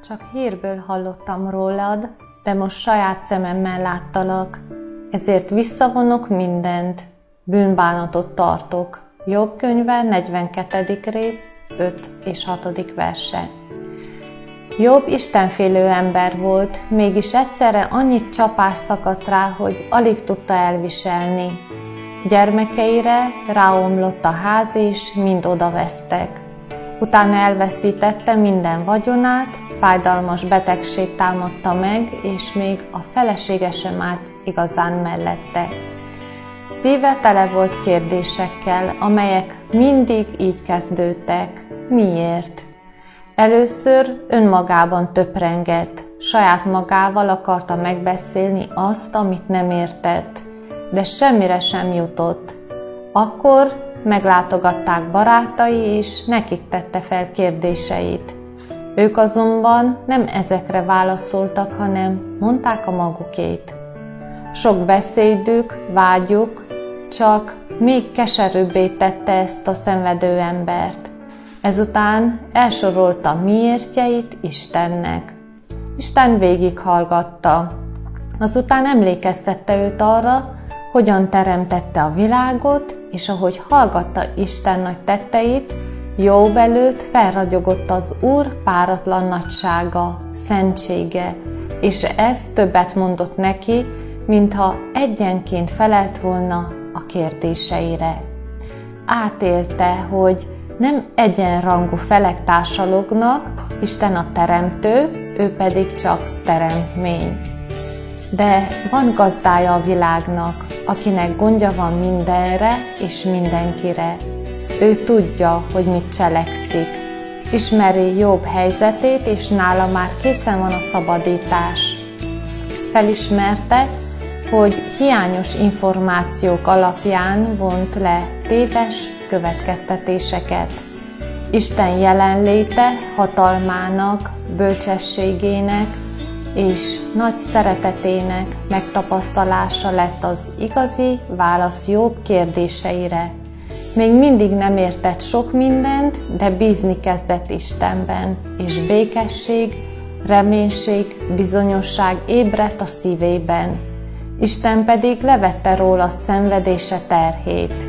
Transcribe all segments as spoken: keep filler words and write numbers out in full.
Csak hírből hallottam rólad, de most saját szememmel láttalak, ezért visszavonok mindent, bűnbánatot tartok. Jobb könyve, negyvenkettedik rész, öt és hatodik verse. Jobb istenfélő ember volt, mégis egyszerre annyit csapás szakadt rá, hogy alig tudta elviselni. Gyermekeire ráomlott a ház, és mind odavesztek. Utána elveszítette minden vagyonát, fájdalmas betegség támadta meg, és még a felesége sem állt igazán mellette. Szíve tele volt kérdésekkel, amelyek mindig így kezdődtek. Miért? Először önmagában töprengett, saját magával akarta megbeszélni azt, amit nem értett, de semmire sem jutott. Akkor meglátogatták barátai, és nekik tette fel kérdéseit. Ők azonban nem ezekre válaszoltak, hanem mondták a magukét. Sok beszédük, vágyuk csak még keserűbbé tette ezt a szenvedő embert. Ezután elsorolta miértjeit Istennek. Isten végighallgatta. Azután emlékeztette őt arra, hogyan teremtette a világot, és ahogy hallgatta Isten nagy tetteit, Jobb előtt felragyogott az Úr páratlan nagysága, szentsége, és ez többet mondott neki, mintha egyenként felelt volna a kérdéseire. Átélte, hogy nem egyenrangú felek társalognak, Isten a teremtő, ő pedig csak teremtmény. De van gazdája a világnak, akinek gondja van mindenre és mindenkire. Ő tudja, hogy mit cselekszik. Ismeri Jobb helyzetét, és nála már készen van a szabadítás. Felismerte, hogy hiányos információk alapján vont le téves következtetéseket. Isten jelenléte hatalmának, bölcsességének és nagy szeretetének megtapasztalása lett az igazi válasz Jobb kérdéseire. Még mindig nem értett sok mindent, de bízni kezdett Istenben, és békesség, reménység, bizonyosság ébredt a szívében. Isten pedig levette róla szenvedése terhét.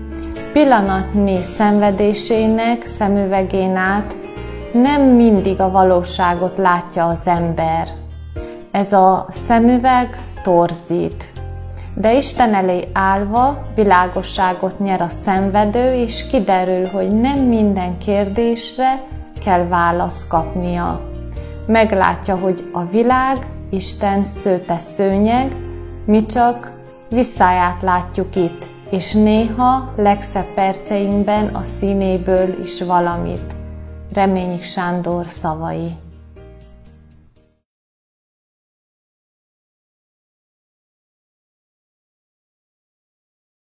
Pillanatnyi szenvedésének szemüvegén át nem mindig a valóságot látja az ember. Ez a szemüveg torzít. De Isten elé állva világosságot nyer a szenvedő, és kiderül, hogy nem minden kérdésre kell választ kapnia. Meglátja, hogy a világ Isten szőte szőnyeg, mi csak visszáját látjuk itt, és néha legszebb perceinkben a színéből is valamit. Reményik Sándor szavai.